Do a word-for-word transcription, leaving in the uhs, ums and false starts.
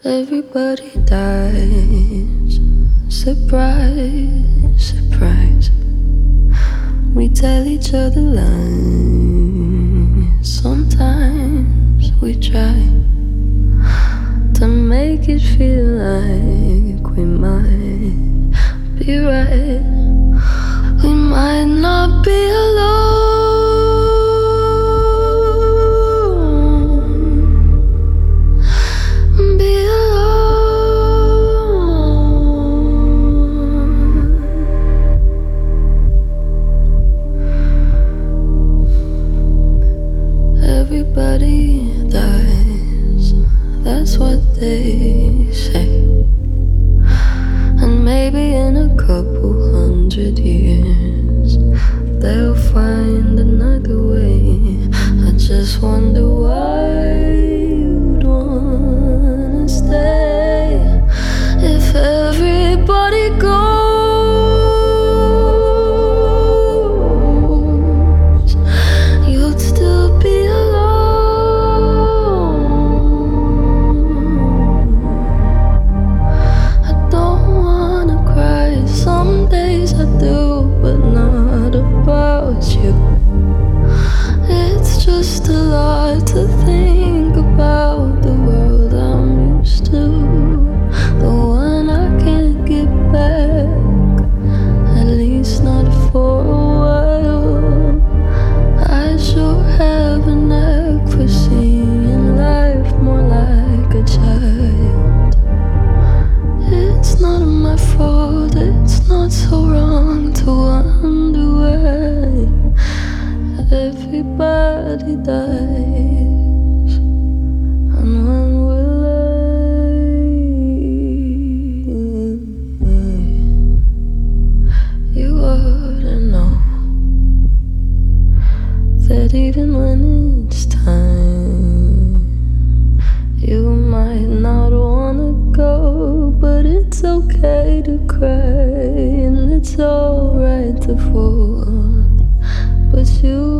Everybody dies. Surprise, surprise. We tell each other lies. Sometimes we try to make it feel like we might be right. We might not be alone. Be alone. Everybody dies. That's what they say. And maybe in a couple hundred years they'll find another way. I just wonder why you'd wanna stay if everybody goes. You'd still be alone. I don't wanna cry. Some days I do, but not about you. It's just a lot to think about. The world I'm used to, the one I can't get back, at least not for a while. I sure have a knack for seeing life more like a child. It's not my fault, it's not so wrong to wonder why everybody dies. And when will I? You ought to know that even when it's time, you might not wanna go, but it's okay to cry and it's alright to fall. But you